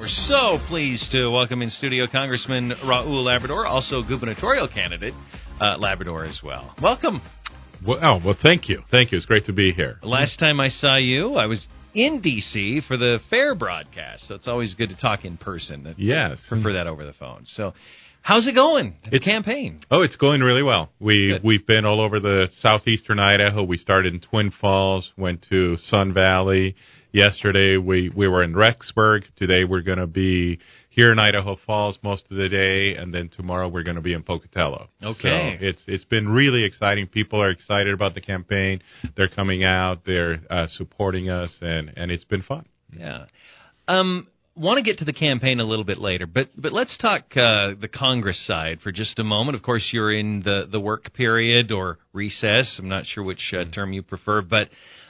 So pleased to welcome in studio Congressman Raul Labrador, also gubernatorial candidate, Labrador as well. Welcome. Well, thank you. Thank you. It's great to be here. Last time I saw you, I was in D.C. for the fair broadcast, so it's always good to talk in person. Yes. I prefer that over the phone. So how's it going, the campaign? Oh, it's going really well. We've been all over the southeastern Idaho. We started in Twin Falls, went to Sun Valley. Yesterday, we were in Rexburg. Today, we're going to be here in Idaho Falls most of the day, and then tomorrow we're going to be in Pocatello. Okay. So it's been really exciting. People are excited about the campaign. They're coming out. They're supporting us, and it's been fun. Yeah. Want to get to the campaign a little bit later, but let's talk the Congress side for just a moment. Of course, you're in the work period or recess. I'm not sure which term you prefer, but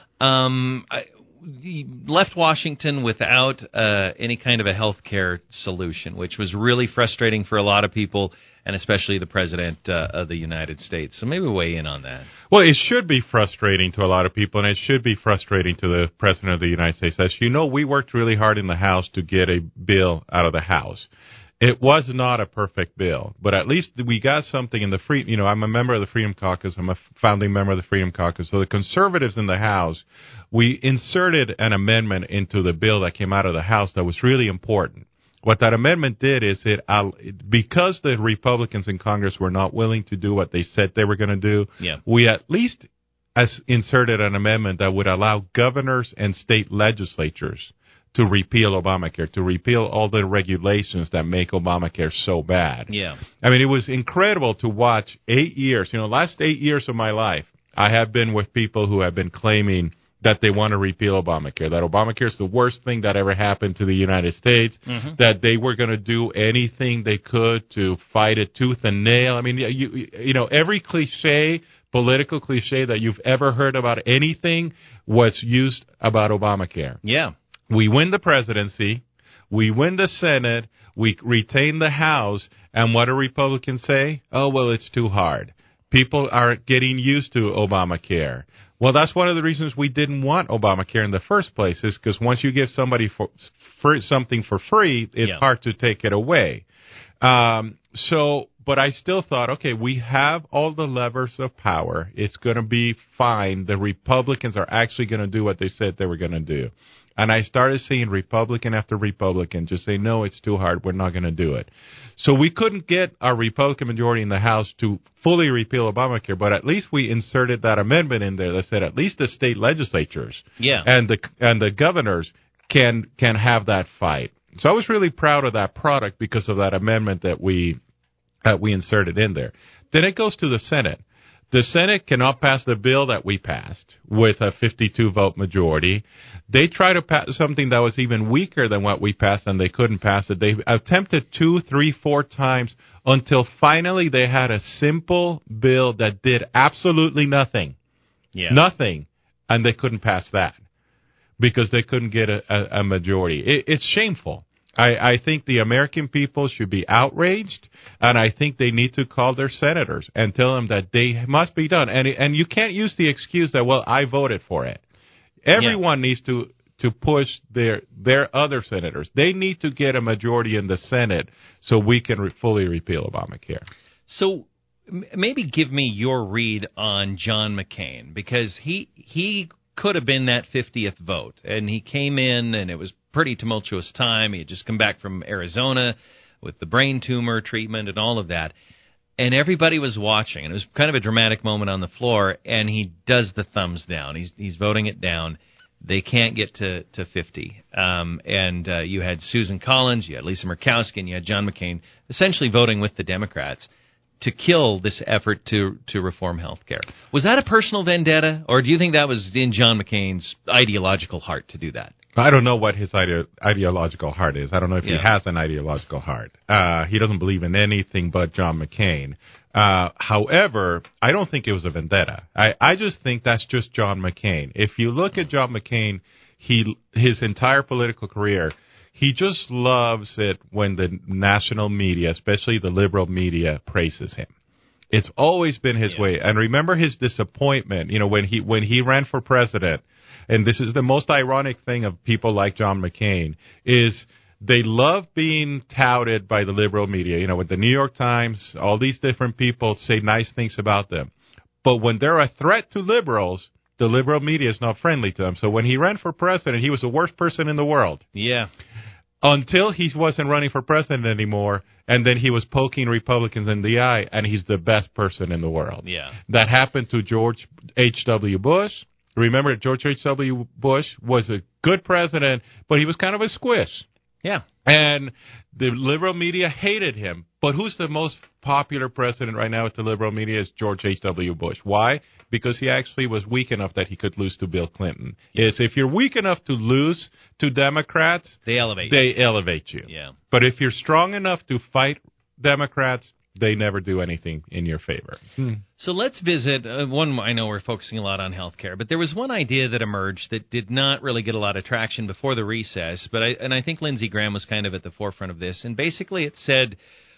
left Washington without any kind of a health care solution, which was really frustrating for a lot of people, and especially the President of the United States. So maybe weigh in on that. Well, it should be frustrating to a lot of people, and it should be frustrating to the President of the United States. As you know, we worked really hard in the House to get a bill out of the House. It was not a perfect bill, but at least we got something in the I'm a member of the Freedom Caucus. I'm a founding member of the Freedom Caucus. So the conservatives in the House, we inserted an amendment into the bill that came out of the House that was really important. What that amendment did is because the Republicans in Congress were not willing to do what they said they were going to do, we at least inserted an amendment that would allow governors and state legislatures to repeal Obamacare, to repeal all the regulations that make Obamacare so bad. Yeah. I mean, it was incredible to watch 8 years. Last 8 years of my life, I have been with people who have been claiming that they want to repeal Obamacare, that Obamacare is the worst thing that ever happened to the United States, that they were going to do anything they could to fight it tooth and nail. I mean, every political cliche that you've ever heard about anything was used about Obamacare. Yeah. We win the presidency, we win the Senate, we retain the House, and what do Republicans say? Oh, well, it's too hard. People are getting used to Obamacare. Well, that's one of the reasons we didn't want Obamacare in the first place, is because once you give somebody something for free, it's hard to take it away. But I still thought, okay, we have all the levers of power. It's going to be fine. The Republicans are actually going to do what they said they were going to do. And I started seeing Republican after Republican just say, no, it's too hard. We're not going to do it. So we couldn't get our Republican majority in the House to fully repeal Obamacare, but at least we inserted that amendment in there that said at least the state legislatures and the governors can have that fight. So I was really proud of that product because of that amendment that we inserted in there. Then it goes to the Senate. The Senate cannot pass the bill that we passed with a 52-vote majority. They tried to pass something that was even weaker than what we passed, and they couldn't pass it. They attempted 2, 3, 4 times until finally they had a simple bill that did absolutely nothing. Yeah. Nothing. And they couldn't pass that because they couldn't get a majority. It's shameful. I think the American people should be outraged, and I think they need to call their senators and tell them that they must be done. And you can't use the excuse that, well, I voted for it. Everyone needs to push their other senators. They need to get a majority in the Senate so we can fully repeal Obamacare. So maybe give me your read on John McCain, because he could have been that 50th vote, and he came in, and it was pretty tumultuous time. He had just come back from Arizona with the brain tumor treatment and all of that, and everybody was watching, and it was kind of a dramatic moment on the floor, and he does the thumbs down. He's voting it down. They can't get to 50. And you had Susan Collins, you had Lisa Murkowski, and you had John McCain essentially voting with the Democrats to kill this effort to reform health care. Was that a personal vendetta, or do you think that was in John McCain's ideological heart to do that? I don't know what his ideological heart is. I don't know if he has an ideological heart. He doesn't believe in anything but John McCain. However, I don't think it was a vendetta. I just think that's just John McCain. If you look at John McCain, his entire political career, he just loves it when the national media, especially the liberal media, praises him. It's always been his way. And remember his disappointment, when he ran for president. And this is the most ironic thing of people like John McCain, is they love being touted by the liberal media. You know, with the New York Times, all these different people say nice things about them. But when they're a threat to liberals, the liberal media is not friendly to them. So when he ran for president, he was the worst person in the world. Yeah. Until he wasn't running for president anymore, and then he was poking Republicans in the eye, and he's the best person in the world. Yeah. That happened to George H.W. Bush. Remember, George H.W. Bush was a good president, but he was kind of a squish. Yeah. And the liberal media hated him. But who's the most popular president right now with the liberal media is George H.W. Bush. Why? Because he actually was weak enough that he could lose to Bill Clinton. Is if you're weak enough to lose to Democrats, they elevate you. Yeah. But if you're strong enough to fight Democrats, they never do anything in your favor. So let's visit one. I know we're focusing a lot on healthcare, but there was one idea that emerged that did not really get a lot of traction before the recess. But I think Lindsey Graham was kind of at the forefront of this, and basically it said,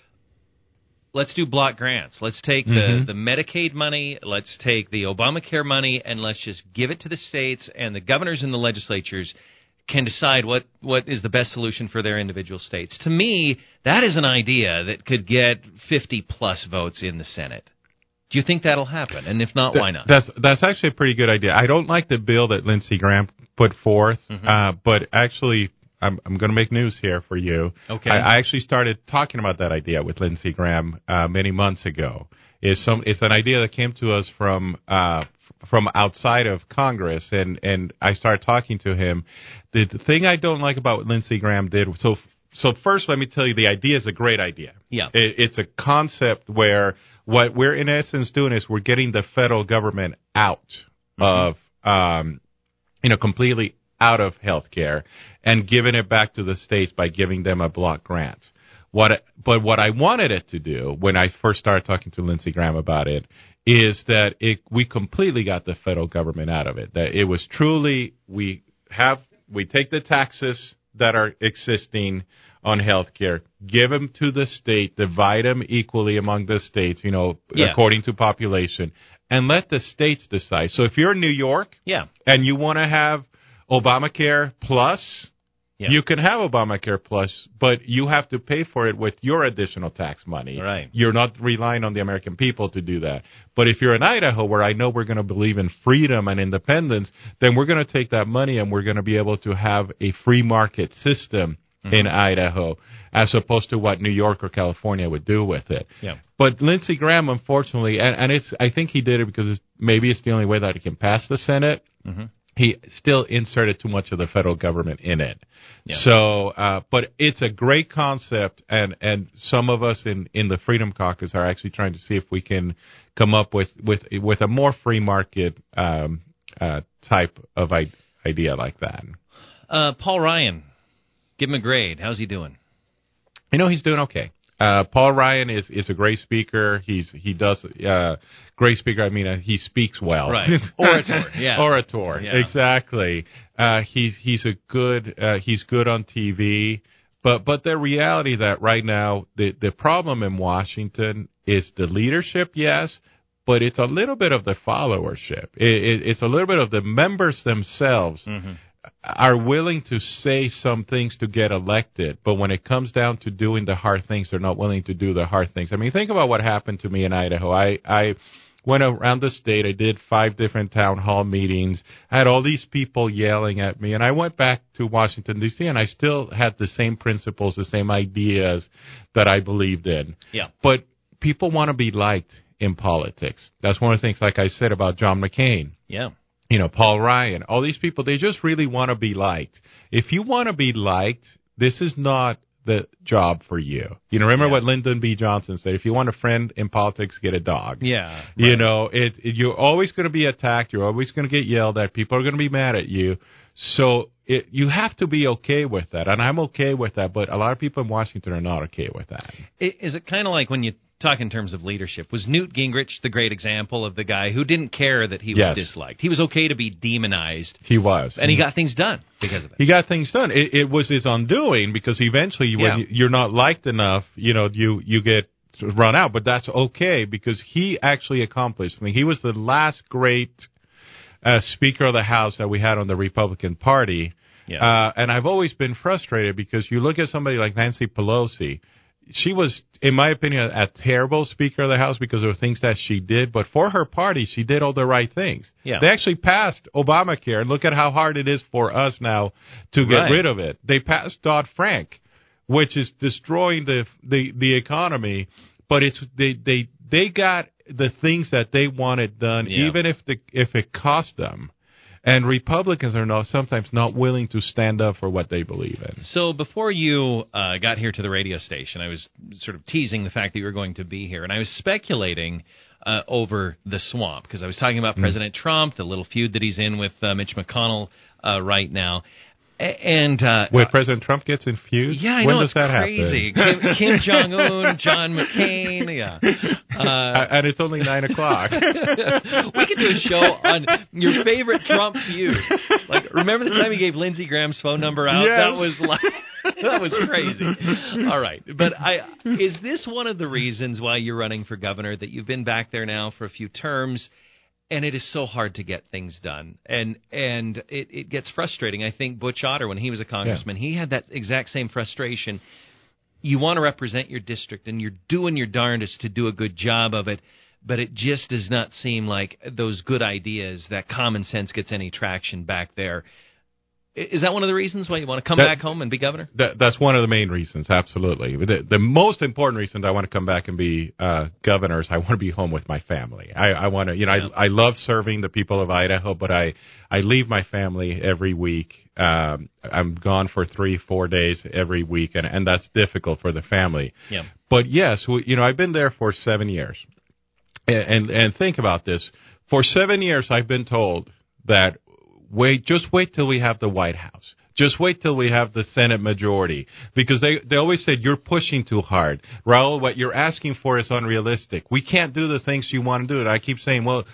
let's do block grants. Let's take the Medicaid money, let's take the Obamacare money, and let's just give it to the states, and the governors and the legislatures can decide what is the best solution for their individual states. To me, that is an idea that could get 50-plus votes in the Senate. Do you think that'll happen? And if not, why not? That's actually a pretty good idea. I don't like the bill that Lindsey Graham put forth, but actually I'm going to make news here for you. Okay. I actually started talking about that idea with Lindsey Graham many months ago. It's an idea that came to us from outside of Congress, and I started talking to him. The thing I don't like about what Lindsey Graham did, so first let me tell you, the idea is a great idea. Yeah. It's a concept where what we're in essence doing is we're getting the federal government out of, completely out of healthcare and giving it back to the states by giving them a block grant. But what I wanted it to do when I first started talking to Lindsey Graham about it is that we completely got the federal government out of it. That it was truly we take the taxes that are existing on healthcare, give them to the state, divide them equally among the states, according to population, and let the states decide. So if you're in New York, and you want to have Obamacare Plus, you can have Obamacare Plus, but you have to pay for it with your additional tax money. Right. You're not relying on the American people to do that. But if you're in Idaho, where I know we're going to believe in freedom and independence, then we're going to take that money and we're going to be able to have a free market system in Idaho, as opposed to what New York or California would do with it. Yeah. But Lindsey Graham, unfortunately, and I think he did it because maybe it's the only way that he can pass the Senate. He still inserted too much of the federal government in it. Yeah. So, but it's a great concept, and some of us in the Freedom Caucus are actually trying to see if we can come up with a more free market type of idea like that. Paul Ryan, give him a grade. How's he doing? He's doing okay. Paul Ryan is a great speaker. He does great speaker. I mean, he speaks well. Right. Orator. Yeah. Orator. Yeah. Exactly. He's good on TV. But the reality that right now the problem in Washington is the leadership, yes, but it's a little bit of the followership. It's a little bit of the members themselves. Are willing to say some things to get elected, but when it comes down to doing the hard things, they're not willing to do the hard things. I mean, think about what happened to me in Idaho. I went around the state. I did 5 different town hall meetings. I had all these people yelling at me, and I went back to Washington, D.C., and I still had the same principles, the same ideas that I believed in. Yeah. But people want to be liked in politics. That's one of the things, like I said, about John McCain. Yeah. Paul Ryan, all these people, they just really want to be liked. If you want to be liked, this is not the job for you. Remember what Lyndon B. Johnson said, if you want a friend in politics, get a dog. Yeah. Right. You're always going to be attacked. You're always going to get yelled at. People are going to be mad at you. So you have to be okay with that. And I'm okay with that. But a lot of people in Washington are not okay with that. Is it kind of like when you talk in terms of leadership, was Newt Gingrich the great example of the guy who didn't care that he was disliked? He was okay to be demonized. He was. And he got things done because of it. He got things done. It was his undoing, because eventually when you're not liked enough, you get run out. But that's okay, because he actually accomplished something. He was the last great Speaker of the House that we had on the Republican Party. And I've always been frustrated because you look at somebody like Nancy Pelosi. She was, in my opinion, a terrible Speaker of the House because of the things that she did. But for her party, she did all the right things. Yeah. They actually passed Obamacare. And look at how hard it is for us now to get rid of it. They passed Dodd-Frank, which is destroying the economy. But they got the things that they wanted done, even if it cost them. And Republicans are sometimes not willing to stand up for what they believe in. So before you got here to the radio station, I was sort of teasing the fact that you were going to be here, and I was speculating over the swamp because I was talking about President Trump, the little feud that he's in with Mitch McConnell right now. And when President Trump gets infused, yeah, I when know, does that crazy. happen? Kim Jong-un, John McCain, yeah, and it's only 9 o'clock. We could do a show on your favorite Trump feud. Like, remember the time he gave Lindsey Graham's phone number out? Yes. That was crazy. All right, but is this one of the reasons why you're running for governor, that you've been back there now for a few terms? And it is so hard to get things done. And it gets frustrating. I think Butch Otter, when he was a congressman, he had that exact same frustration. You want to represent your district, and you're doing your darndest to do a good job of it, but it just does not seem like those good ideas, that common sense gets any traction back there. Is that one of the reasons why you want to come back home and be governor? That's one of the main reasons, absolutely. The most important reason I want to come back and be governor is I want to be home with my family. I want to, I love serving the people of Idaho, but I leave my family every week. I'm gone for 3-4 days every week, and that's difficult for the family. Yeah. But yes, I've been there for 7 years. And think about this. For 7 years, I've been told that just wait till we have the White House. Just wait till we have the Senate majority. Because they always said, you're pushing too hard. Raul, what you're asking for is unrealistic. We can't do the things you want to do. And I keep saying, well,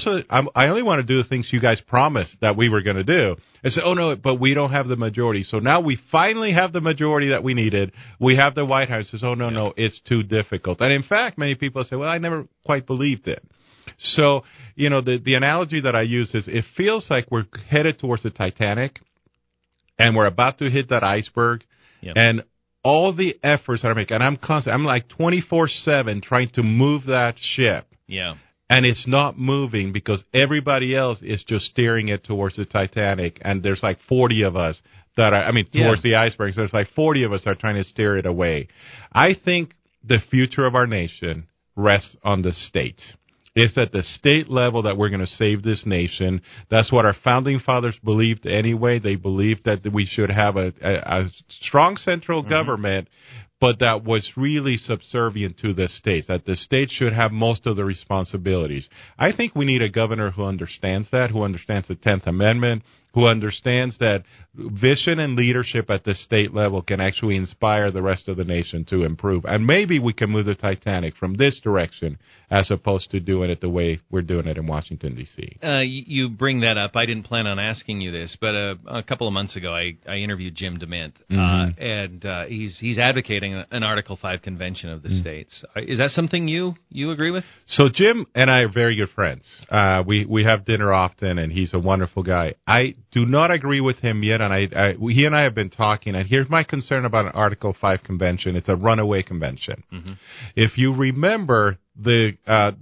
I only want to do the things you guys promised that we were going to do. I said, oh, no, but we don't have the majority. So now we finally have the majority that we needed. We have the White House. Says, oh, no, it's too difficult. And in fact, many people say, well, I never quite believed it. So, the analogy that I use is it feels like we're headed towards the Titanic and we're about to hit that iceberg. Yep. And all the efforts that I make, and I'm like 24/7 trying to move that ship. Yeah. And it's not moving because everybody else is just steering it towards the Titanic. And there's like 40 of us towards the iceberg. So there's like 40 of us that are trying to steer it away. I think the future of our nation rests on the states. It's at the state level that we're going to save this nation. That's what our founding fathers believed anyway. They believed that we should have a strong central government, but that was really subservient to the states, that the states should have most of the responsibilities. I think we need a governor who understands that, who understands the 10th Amendment, who understands that vision and leadership at the state level can actually inspire the rest of the nation to improve. And maybe we can move the Titanic from this direction as opposed to doing it the way we're doing it in Washington, D.C. You bring that up. I didn't plan on asking you this, but a couple of months ago I interviewed Jim DeMint, and he's advocating an Article 5 convention of the states. Is that something you agree with? So Jim and I are very good friends. We have dinner often, and he's a wonderful guy. I do not agree with him yet, and he and I have been talking, and here's my concern about an Article 5 convention. It's a runaway convention. If you remember, the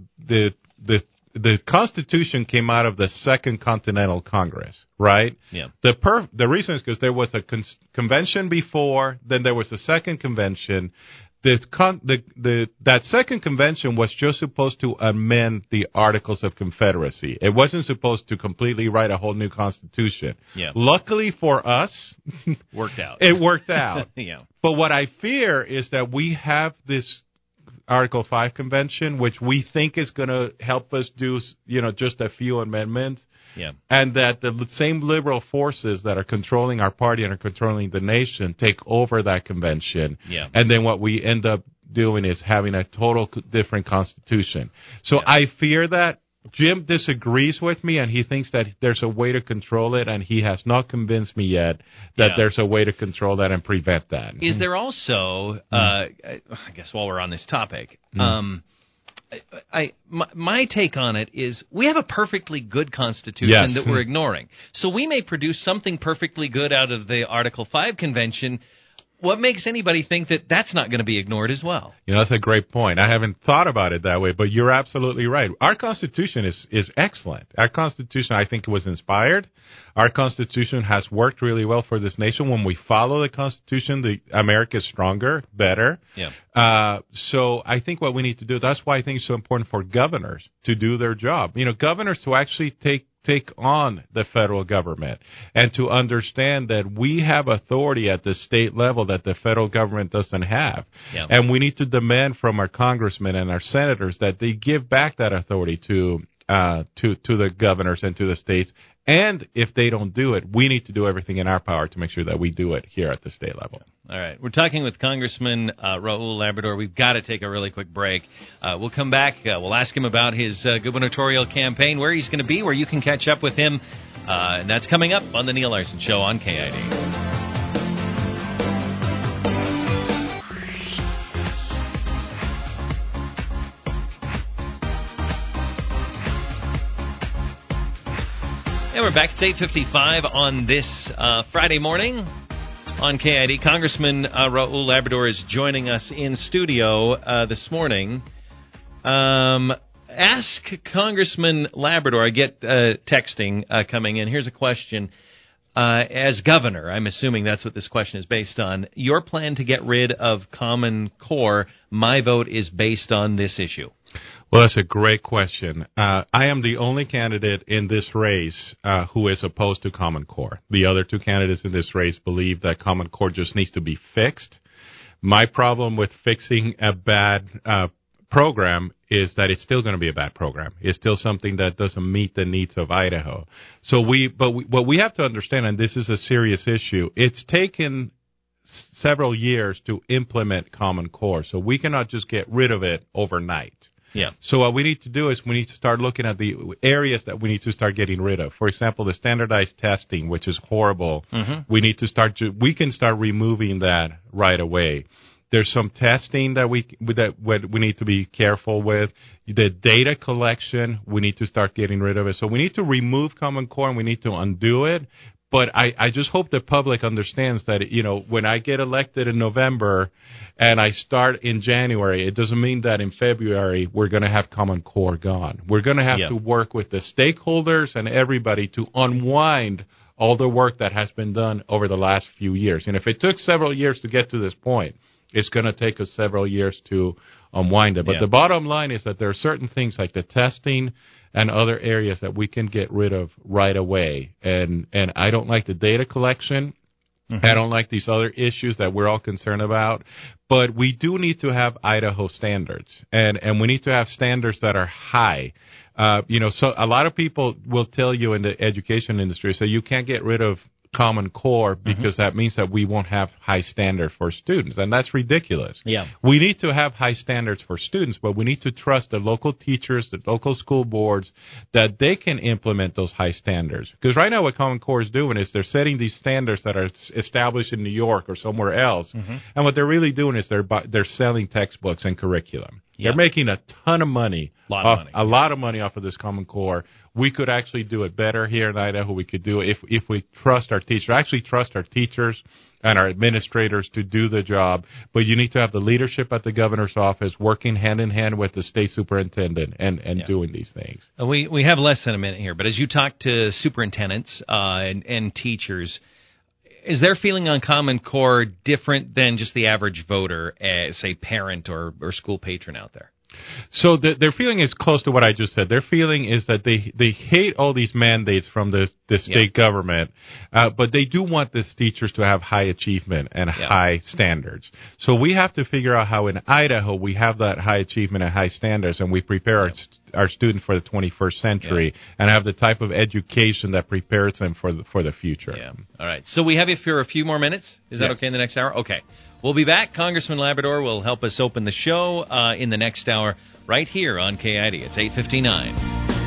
Constitution came out of the Second Continental Congress, right? Yeah. The reason is because there was a convention before, then there was a second convention. That second convention was just supposed to amend the Articles of Confederacy. It wasn't supposed to completely write a whole new constitution. Yeah. Luckily for us, worked out. It worked out. Yeah. But what I fear is that we have this Article 5 convention, which we think is going to help us do, just a few amendments. Yeah. And that the same liberal forces that are controlling our party and are controlling the nation take over that convention. Yeah. And then what we end up doing is having a total different constitution. So I fear that. Jim disagrees with me, and he thinks that there's a way to control it, and he has not convinced me yet that there's a way to control that and prevent that. Is there also, I guess while we're on this topic, my take on it is we have a perfectly good Constitution Yes. that we're ignoring. So we may produce something perfectly good out of the Article 5 convention. What makes anybody think that that's not going to be ignored as well? That's a great point. I haven't thought about it that way, but you're absolutely right. Our Constitution is excellent. Our Constitution, I think, was inspired. Our Constitution has worked really well for this nation. When we follow the Constitution, America is stronger, better. Yeah. So I think what we need to do, that's why I think it's so important for governors to do their job. Governors to actually take on the federal government and to understand that we have authority at the state level that the federal government doesn't have. Yeah. And we need to demand from our congressmen and our senators that they give back that authority to the governors and to the states. And if they don't do it, we need to do everything in our power to make sure that we do it here at the state level. All right. We're talking with Congressman Raul Labrador. We've got to take a really quick break. We'll come back. We'll ask him about his gubernatorial campaign, where he's going to be, where you can catch up with him. And that's coming up on The Neil Larson Show on KID. And we're back. It's 8:55 on this Friday morning on KID. Congressman Raul Labrador is joining us in studio this morning. Ask Congressman Labrador. I get texting coming in. Here's a question. As governor, I'm assuming that's what this question is based on. Your plan to get rid of Common Core, my vote is based on this issue. Well, that's a great question. I am the only candidate in this race who is opposed to Common Core. The other two candidates in this race believe that Common Core just needs to be fixed. My problem with fixing a bad program is that it's still going to be a bad program. It's still something that doesn't meet the needs of Idaho. So what we have to understand, and this is a serious issue, it's taken several years to implement Common Core. So we cannot just get rid of it overnight. Yeah. So what we need to do is we need to start looking at the areas that we need to start getting rid of. For example, the standardized testing, which is horrible. Mm-hmm. We can start removing that right away. There's some testing that we need to be careful with. The data collection, we need to start getting rid of it. So we need to remove Common Core and we need to undo it. But I just hope the public understands that, when I get elected in November and I start in January, it doesn't mean that in February we're going to have Common Core gone. We're going to have to work with the stakeholders and everybody to unwind all the work that has been done over the last few years. And if it took several years to get to this point, it's going to take us several years to unwind it. But the bottom line is that there are certain things like the testing and other areas that we can get rid of right away. And I don't like the data collection. Mm-hmm. I don't like these other issues that we're all concerned about. But we do need to have Idaho standards. And we need to have standards that are high. So a lot of people will tell you in the education industry, so you can't get rid of Common Core because that means that we won't have high standards for students, and that's ridiculous. Yeah. We need to have high standards for students, but we need to trust the local teachers, the local school boards, that they can implement those high standards. Because right now what Common Core is doing is they're setting these standards that are established in New York or somewhere else, and what they're really doing is they're selling textbooks and curriculum. Yeah. They're making a ton of money. A lot of money off of this Common Core. We could actually do it better here in Idaho. We could do it if we trust our teachers. Actually trust our teachers and our administrators to do the job. But you need to have the leadership at the governor's office working hand in hand with the state superintendent and doing these things. We have less than a minute here, but as you talk to superintendents and teachers, is their feeling on Common Core different than just the average voter, say parent or school patron out there? So their feeling is close to what I just said. Their feeling is that they hate all these mandates from the state government, but they do want the teachers to have high achievement and high standards. So we have to figure out how in Idaho we have that high achievement and high standards, and we prepare our students for the 21st century and have the type of education that prepares them for the future. Yeah. All right. So we have you for a few more minutes. Is that okay in the next hour? Okay. We'll be back. Congressman Labrador will help us open the show in the next hour right here on KID. It's 8:59.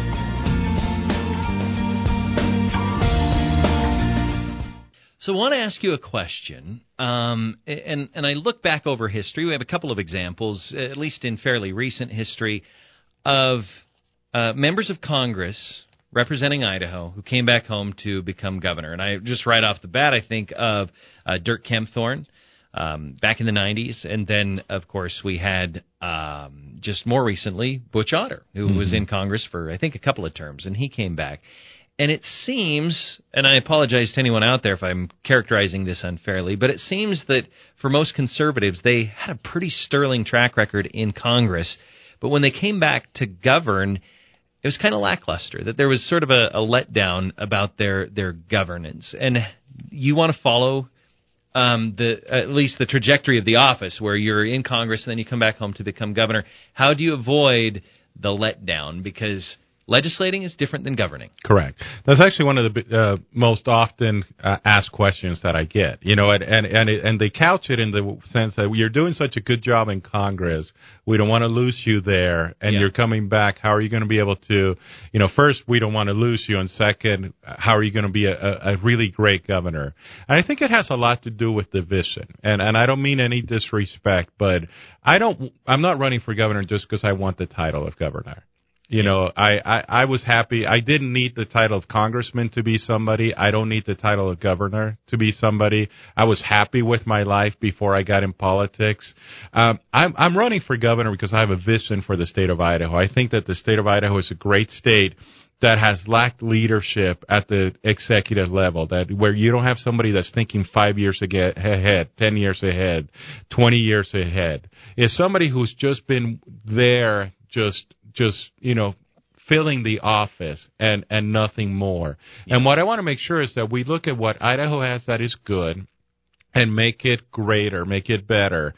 So I want to ask you a question, and I look back over history. We have a couple of examples, at least in fairly recent history, of members of Congress representing Idaho who came back home to become governor. And I just right off the bat, I think of Dirk Kempthorne back in the 90s. And then, of course, we had just more recently Butch Otter, who was in Congress for, I think, a couple of terms. And he came back. And it seems, and I apologize to anyone out there if I'm characterizing this unfairly, but it seems that for most conservatives, they had a pretty sterling track record in Congress. But when they came back to govern, it was kind of lackluster, that there was sort of a letdown about their governance. And you want to follow at least the trajectory of the office, where you're in Congress and then you come back home to become governor. How do you avoid the letdown? Because legislating is different than governing. Correct. That's actually one of the most often asked questions that I get. And they couch it in the sense that you're doing such a good job in Congress, we don't want to lose you there, and you're coming back. How are you going to be able to? First, we don't want to lose you, and second, how are you going to be a really great governor? And I think it has a lot to do with the vision. And I don't mean any disrespect, but I'm not running for governor just because I want the title of governor. I was happy. I didn't need the title of congressman to be somebody. I don't need the title of governor to be somebody. I was happy with my life before I got in politics. I'm running for governor because I have a vision for the state of Idaho. I think that the state of Idaho is a great state that has lacked leadership at the executive level, where you don't have somebody that's thinking 5 years ahead, 10 years ahead, 20 years ahead. It's somebody who's just been there just filling the office and nothing more. Yeah. And what I want to make sure is that we look at what Idaho has that is good and make it greater, make it better.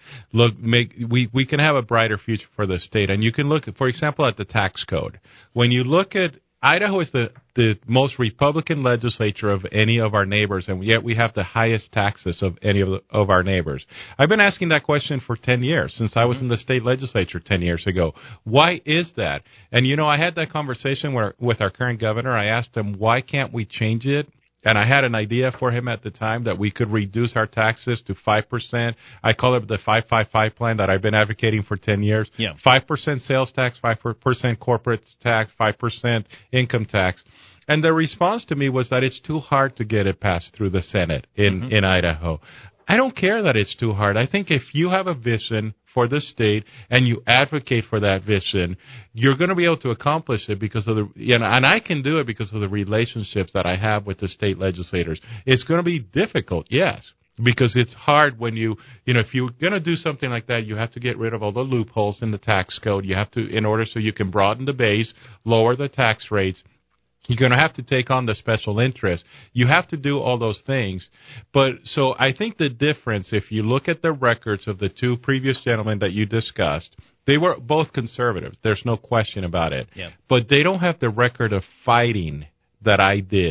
We can have a brighter future for the state. And you can look, for example, at the tax code. When you look at Idaho is the most Republican legislature of any of our neighbors, and yet we have the highest taxes of any of our neighbors. I've been asking that question for 10 years, since I was in the state legislature 10 years ago. Why is that? And, I had that conversation with our current governor. I asked him, why can't we change it? And I had an idea for him at the time that we could reduce our taxes to 5%. I call it the 555 plan that I've been advocating for 10 years. Yeah. 5% sales tax, 5% corporate tax, 5% income tax. And the response to me was that it's too hard to get it passed through the Senate in Idaho. I don't care that it's too hard. I think if you have a vision for the state and you advocate for that vision, you're going to be able to accomplish it because of and I can do it because of the relationships that I have with the state legislators. It's going to be difficult, yes, because it's hard when if you're going to do something like that, you have to get rid of all the loopholes in the tax code. You have to, in order so you can broaden the base, lower the tax rates. You're going to have to take on the special interest. You have to do all those things. But so I think the difference, if you look at the records of the two previous gentlemen that you discussed, they were both conservatives. There's no question about it. Yeah. But they don't have the record of fighting that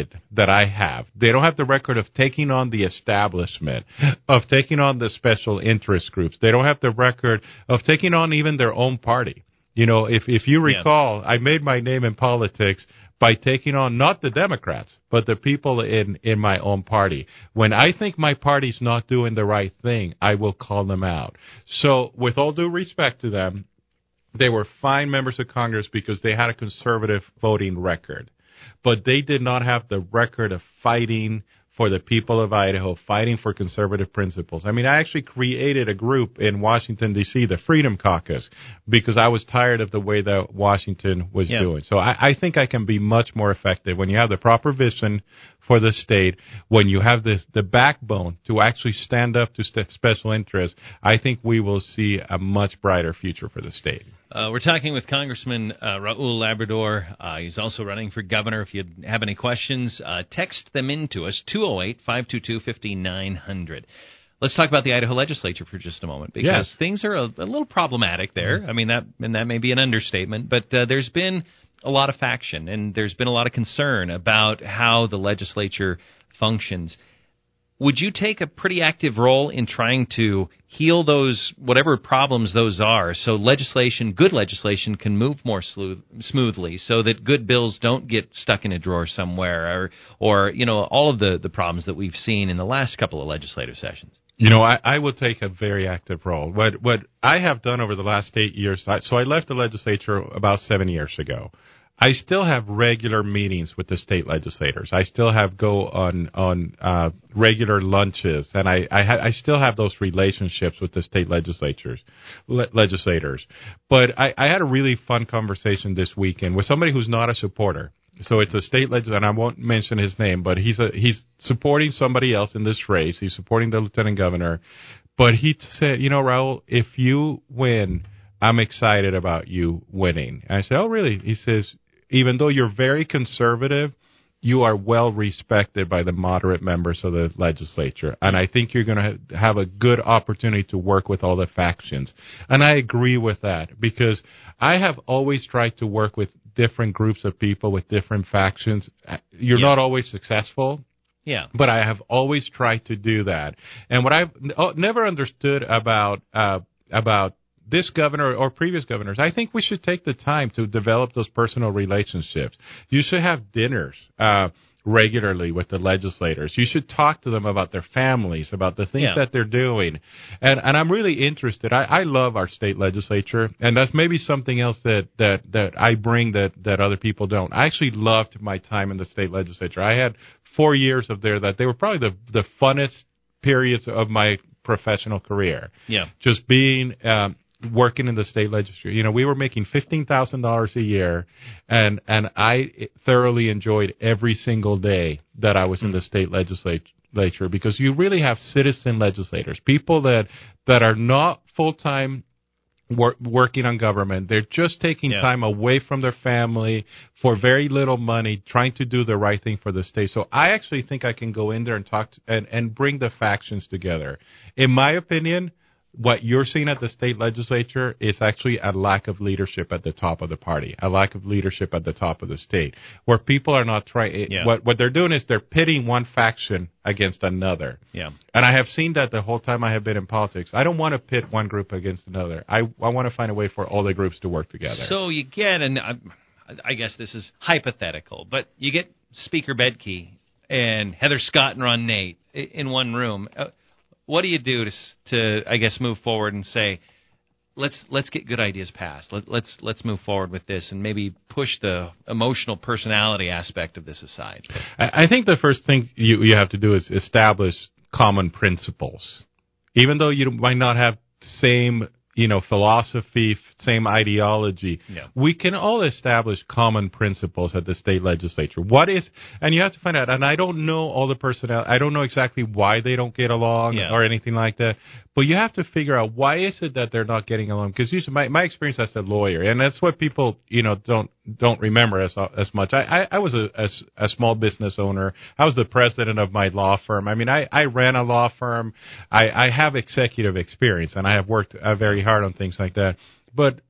I have. They don't have the record of taking on the establishment, of taking on the special interest groups. They don't have the record of taking on even their own party. If you recall, I made my name in politics by taking on not the Democrats, but the people in my own party. When I think my party's not doing the right thing, I will call them out. So with all due respect to them, they were fine members of Congress because they had a conservative voting record. But they did not have the record of fighting for the people of Idaho, fighting for conservative principles. I mean, I actually created a group in Washington, D.C., the Freedom Caucus, because I was tired of the way that Washington was doing. So I think I can be much more effective when you have the proper vision for the state, when you have the backbone to actually stand up to special interests. I think we will see a much brighter future for the state. We're talking with Congressman Raul Labrador. He's also running for governor. If you have any questions, text them in to us, 208-522-5900. Let's talk about the Idaho legislature for just a moment, because things are a little problematic there. I mean, that may be an understatement, but there's been a lot of faction, and there's been a lot of concern about how the legislature functions. Would you take a pretty active role in trying to heal those, whatever problems those are, so good legislation can move more smoothly, so that good bills don't get stuck in a drawer somewhere, or all of the problems that we've seen in the last couple of legislative sessions? You know, I will take a very active role. What I have done over the last 8 years, so I left the legislature about 7 years ago. I still have regular meetings with the state legislators. I still go on regular lunches, and I still have those relationships with the state legislators. But I had a really fun conversation this weekend with somebody who's not a supporter. So it's a state legislator, and I won't mention his name, but he's supporting somebody else in this race. He's supporting the lieutenant governor. But he said, you know, Raul, if you win, I'm excited about you winning. And I said, oh, really? He says, even though you're very conservative, you are well respected by the moderate members of the legislature. And I think you're going to have a good opportunity to work with all the factions. And I agree with that, because I have always tried to work with different groups of people with different factions. You're not always successful. Yeah. But I have always tried to do that. And what I've never understood about this governor or previous governors, I think we should take the time to develop those personal relationships. You should have dinners regularly with the legislators. You should talk to them about their families, about the things that they're doing. And I'm really interested. I love our state legislature, and that's maybe something else that I bring that other people don't. I actually loved my time in the state legislature. I had 4 years of there that they were probably the funnest periods of my professional career. Yeah. Just being working in the state legislature. You know, we were making $15,000 a year, and I thoroughly enjoyed every single day that I was in the state legislature, because you really have citizen legislators, people that are not full-time working on government. They're just taking time away from their family for very little money, trying to do the right thing for the state. So I actually think I can go in there and talk and bring the factions together. In my opinion, what you're seeing at the state legislature is actually a lack of leadership at the top of the party, a lack of leadership at the top of the state, where people are not trying. What they're doing is they're pitting one faction against another. Yeah. And I have seen that the whole time I have been in politics. I don't want to pit one group against another. I want to find a way for all the groups to work together. So you get, and I guess this is hypothetical, but you get Speaker Bedke and Heather Scott and Ron Nate in one room. What do you do to I guess move forward and say, let's get good ideas passed. Let's move forward with this and maybe push the emotional personality aspect of this aside? I think the first thing you have to do is establish common principles. Even though you might not have same philosophy, same ideology, we can all establish common principles at the state legislature. And you have to find out, and I don't know all the personnel, I don't know exactly why they don't get along or anything like that, but you have to figure out why is it that they're not getting along. Because usually my experience as a lawyer, and that's what people, don't remember as much. I was a small business owner. I was the president of my law firm. I mean, I ran a law firm. I have executive experience, and I have worked very hard on things like that. But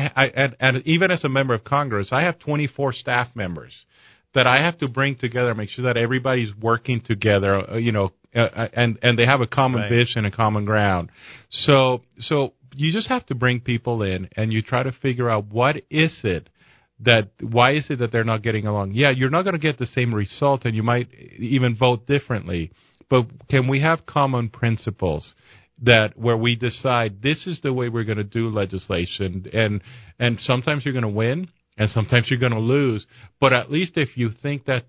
and even as a member of Congress, I have 24 staff members that I have to bring together, make sure that everybody's working together, and they have a common vision and common ground. So you just have to bring people in, and you try to figure out why is it that they're not getting along. Yeah, you're not going to get the same result, and you might even vote differently. But can we have common principles where we decide this is the way we're going to do legislation, and sometimes you're going to win, and sometimes you're going to lose. But at least if you think that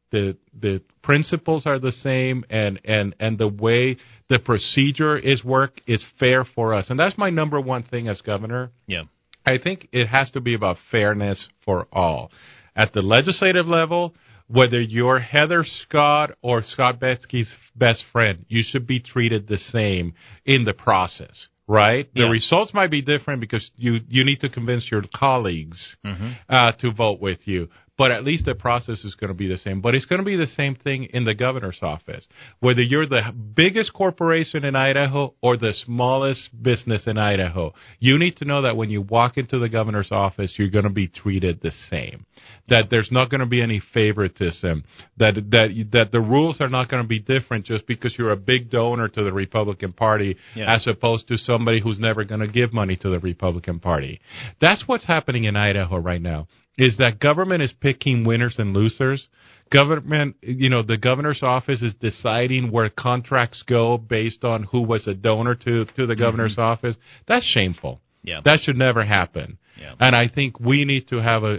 the principles are the same, and the way the procedure is fair for us, and that's my number one thing as governor. Yeah. I think it has to be about fairness for all. At the legislative level, whether you're Heather Scott or Scott Bedke's best friend, you should be treated the same in the process, right? The results might be different because you need to convince your colleagues to vote with you. But at least the process is going to be the same. But it's going to be the same thing in the governor's office. Whether you're the biggest corporation in Idaho or the smallest business in Idaho, you need to know that when you walk into the governor's office, you're going to be treated the same. that there's not going to be any favoritism, that the rules are not going to be different just because you're a big donor to the Republican Party as opposed to somebody who's never going to give money to the Republican Party. That's what's happening in Idaho right now, is that government is picking winners and losers. Government, the governor's office is deciding where contracts go based on who was a donor to the governor's office. That's shameful. Yeah. That should never happen. Yeah. And I think we need to have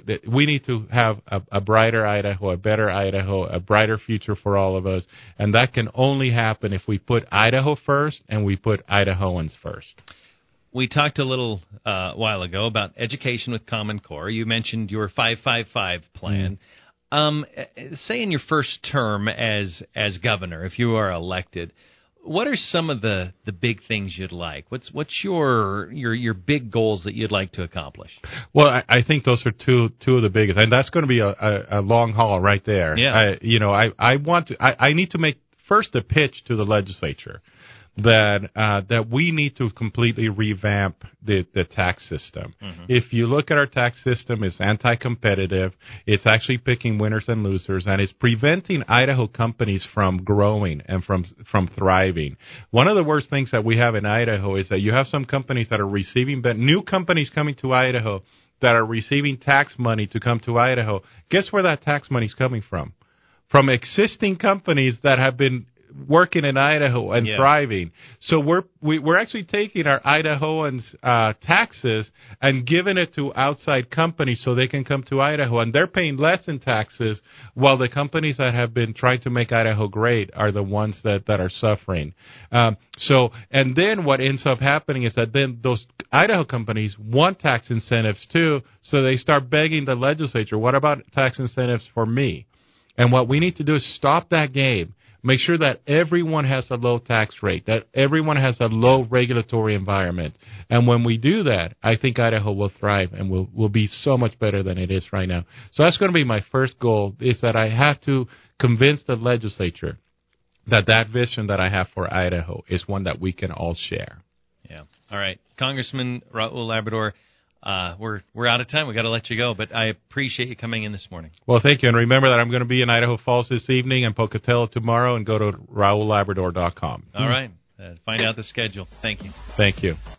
a brighter Idaho, a better Idaho, a brighter future for all of us. And that can only happen if we put Idaho first and we put Idahoans first. We talked a little while ago about education with Common Core. You mentioned your 555 plan. Say in your first term as governor, if you are elected, what are some of the big things you'd like? What's your big goals that you'd like to accomplish? Well, I think those are two of the biggest, and that's going to be a long haul right there. Yeah. I need to make first a pitch to the legislature that we need to completely revamp the tax system. Mm-hmm. If you look at our tax system, it's anti-competitive. It's actually picking winners and losers, and it's preventing Idaho companies from growing and from thriving. One of the worst things that we have in Idaho is that you have some companies that are receiving new companies coming to Idaho that are receiving tax money to come to Idaho. Guess where that tax money is coming from? From existing companies that have been working in Idaho and thriving. So we're actually taking our Idahoans' taxes and giving it to outside companies so they can come to Idaho, and they're paying less in taxes, while the companies that have been trying to make Idaho great are the ones that are suffering. And then what ends up happening is that then those Idaho companies want tax incentives too, so they start begging the legislature, what about tax incentives for me? And what we need to do is stop that game. Make sure that everyone has a low tax rate, that everyone has a low regulatory environment. And when we do that, I think Idaho will thrive and will be so much better than it is right now. So that's going to be my first goal, is that I have to convince the legislature that vision that I have for Idaho is one that we can all share. Yeah. All right. Congressman Raul Labrador, we're out of time. We got to let you go, but I appreciate you coming in this morning. Well, thank you, and remember that I'm going to be in Idaho Falls this evening and Pocatello tomorrow, and go to RaulLabrador.com. All right, find out the schedule. Thank you. Thank you.